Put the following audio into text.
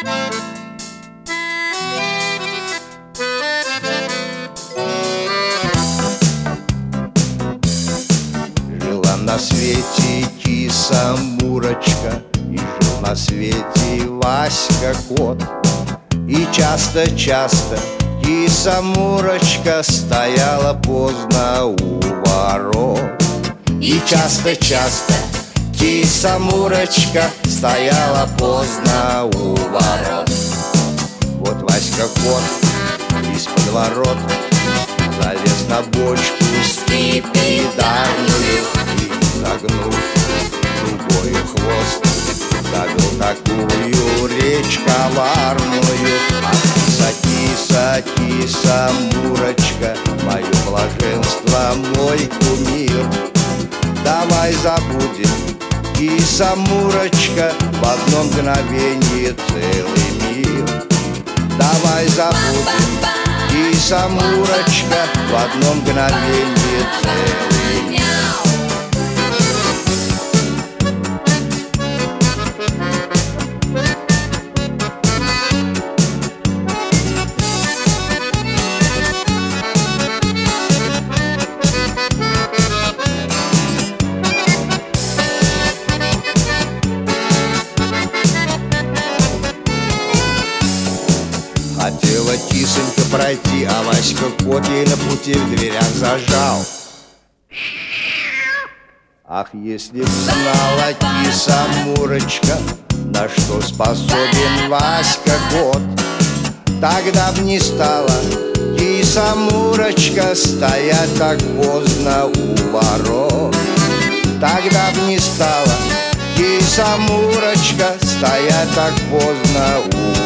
Жила на свете киса Мурочка, и жил на свете Васька кот. И часто-часто киса Мурочка стояла поздно у ворот. И часто-часто киса Мурочка стояла поздно у ворот. Вот Васька кот из-под ворот залез на бочку скипидарную и, загнув другой хвост, завел такую речь коварную: а киса, Мурочка, мое блаженство, мой кумир, давай забудем, киса Мурочка, в одно мгновенье целый мир. Давай забудем, киса Мурочка, в одно мгновенье целый мир. Хотела кисонька пройти, а Васька кот ей на пути в дверях зажал. Ах, если б знала киса Мурочка, на что способен Васька кот, тогда б не стала киса Мурочка стоять так поздно у ворот. Тогда б не стала киса Мурочка стоять так поздно у ворот.